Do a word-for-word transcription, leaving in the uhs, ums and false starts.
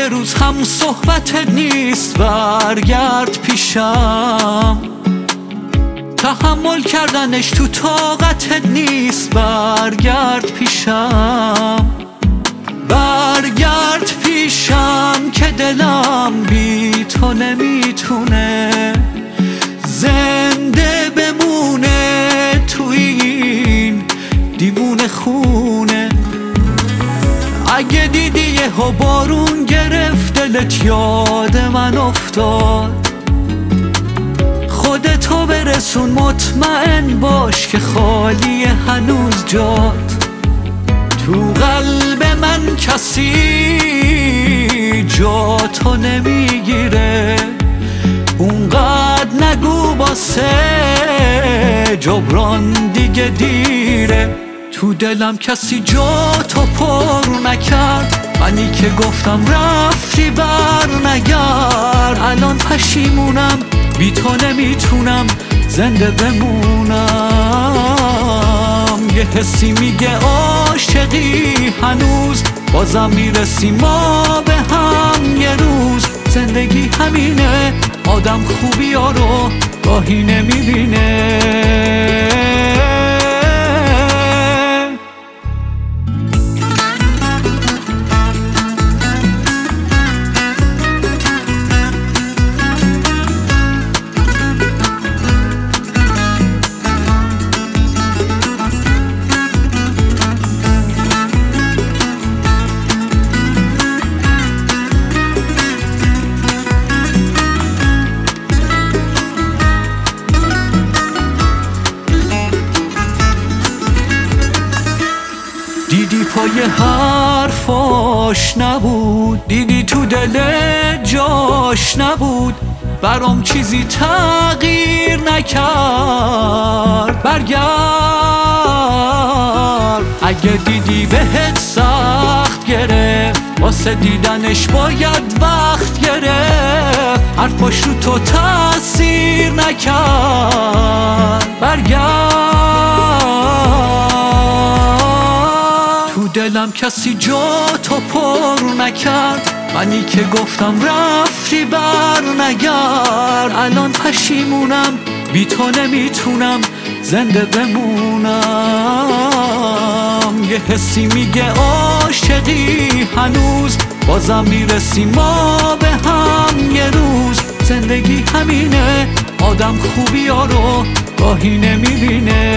یه روز هم صحبتت نیست، برگرد پیشم. تحمل کردنش تو طاقتت نیست، برگرد پیشم. برگرد پیشم که دلم بی تو نمیتونه زنده بمونه تو این دیوونه خونه. اگه دیدی یهو بارون گرفت دلت یاد من افتاد، خودتو برسون مطمئن باش که خالی هنوز جات. تو قلب من کسی جاتو نمیگیره، اونقدر نگو باسه جبران دیگه دیره. تو دلم کسی جاتو پر نکرد، منی که گفتم رفتی بر نگرد. الان پشیمونم بی تو نمیتونم زنده بمونم. یه حسی میگه عاشقی هنوز، بازم میرسیم ما به هم یه روز. زندگی همینه، آدم خوبی ها رو گاهی نمیبینه. دیدی پای حرفاش نبود، دیدی تو دل جاش نبود. برام چیزی تغییر نکرد، برگرد. اگه دیدی بهت سخت گرفت، واسه دیدنش باید وقت گرفت. حرفاش رو تو تأثیر نکرد، برگرد. تو دلم کسی جاتو پر نکرد، منی که گفتم رفتی بر نگرد. الان پشیمونم بی تو نمیتونم زنده بمونم. یه حسی میگه عاشقی هنوز، بازم میرسیم ما به هم یه روز. زندگی همینه، آدم خوبی ها رو گاهی نمیبینه.